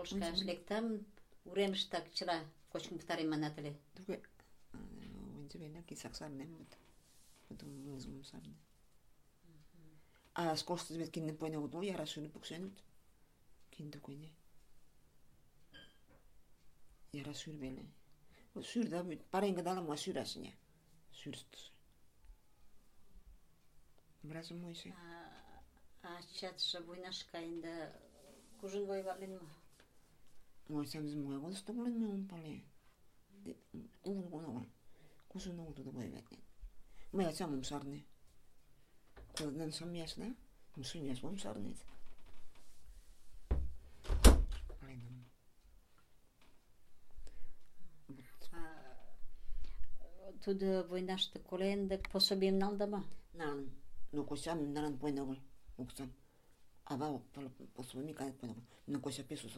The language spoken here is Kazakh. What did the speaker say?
кошкаш лектам, уремыштак чыла кочкын пытарем манат ыле. Туге. Ончо бена кисаксарнем вот. Потом музым сарне. А скорости вет кинне пойна удо яра шуны пуксенут. Кинде койне. Яра шурбеле. Шурда паренга дала ма шурасыня. Шурстус. Бразы мойсы. Чатша буйнашка инде кужын воевалин ма. Мойсам змой вот что блин мы пале. Улгуна. Кужын уду воевать. Мы самым сарне. Коднан сам ясно. Мусун ясно сарне. Туды войнашты коленде по собем налдама. Нан. Ну косям наран пойнагыл. Оксан. Ава по собем кайт пойнагыл. Ну кося песу